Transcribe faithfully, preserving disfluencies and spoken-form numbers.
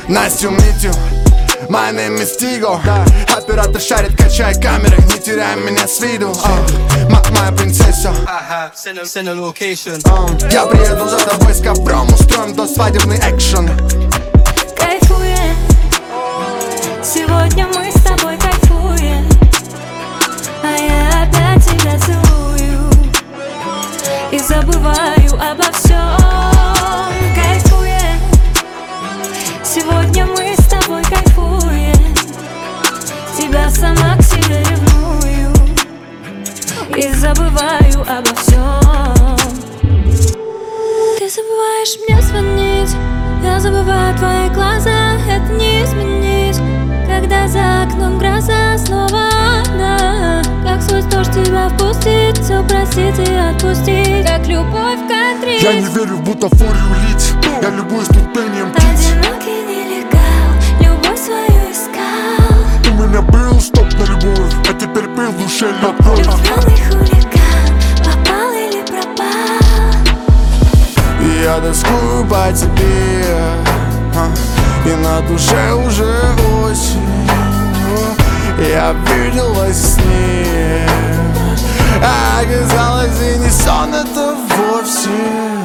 Nice to meet you, my name is Tigo. Оператор шарит, качай камеры, не теряй меня с виду. uh, Моя принцесса, send a location. uh, я приеду за тобой с ковром, устроим до свадебный экшен. Кайфуем, сегодня мы с тобой кайфуем, а я опять тебя целую и забываю обо всем. Кайфуем, сегодня мы с тобой кайфуем, тебя сама к себе ревную и забываю обо всем. Ты забываешь мне звонить, я забываю твои глаза, это не изменить. Когда за окном гроза, снова одна. Как сквозь дождь тебя впустить, все простить и отпустить, как любовь контрить. Я не верю в бутафорию лить, я любуюсь тут пением птиц. Одинокий нелегал, любовь свою искал. У меня был стоп на любовь, а теперь пил в душе лед кровь. Влюбленный хулиган, попал или пропал. И я тоскую по тебе, а, и на душе уже осень. Я виделась с ней, а оказалось и не сон это вовсе.